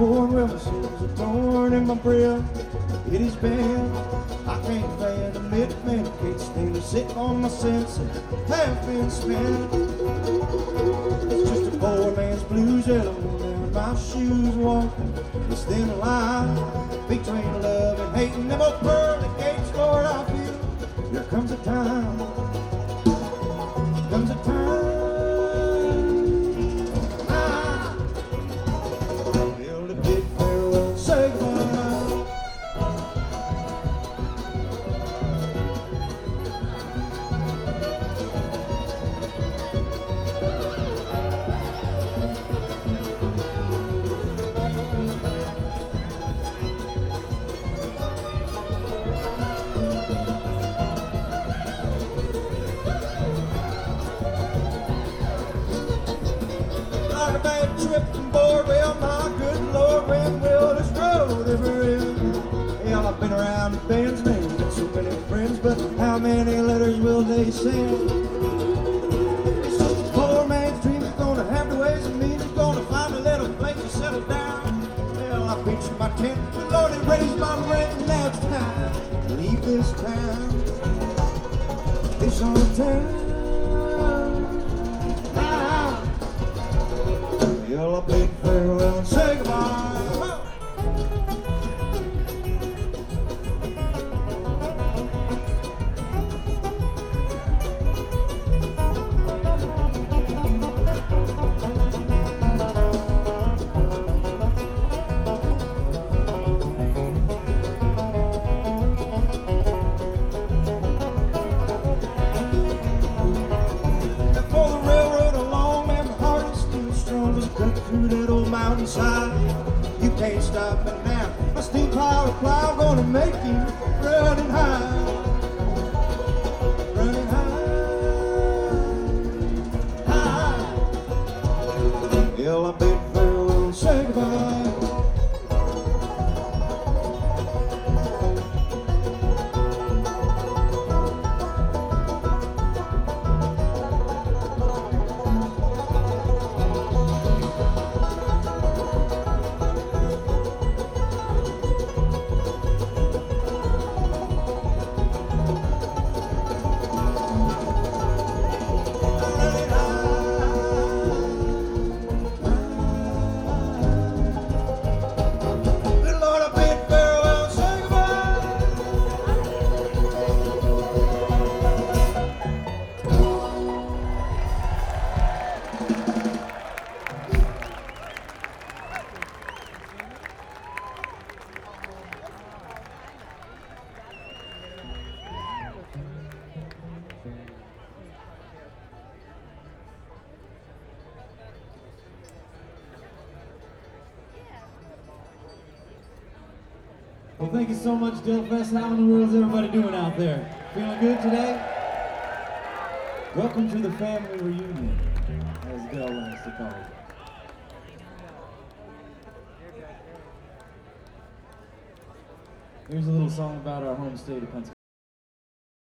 pouring river seas are torn in my breath. It is bad, I can't fathom it, man. I can't stand to sit on my senses, have been spent. It's just a poor man's blues yellowing down my shoes, walking this thin line between love and hate. And them old pearly gates, Lord, I feel there comes a time, comes a time. Tripping board, well, my good Lord, when will this road ever end? Hell, I've been around the band's name, got so many friends, but how many letters will they send? It's just a poor man's dream, he's gonna have the ways and means, he's gonna find a little place to settle down. Well, I pitched my tent, the Lord had raised my rent, and now it's time to leave this town. This old town. Well, I bid farewell and say goodbye. Through that old mountainside, you can't stop me now. My steam power plow gonna make you running high, running high, high. Well, I bid farewell and say goodbye. Well, thank you so much, Dillfest. How in the world is everybody doing out there? Feeling good today? Welcome to the family reunion, as Dell likes to call it. Here's a little song about our home state of Pennsylvania.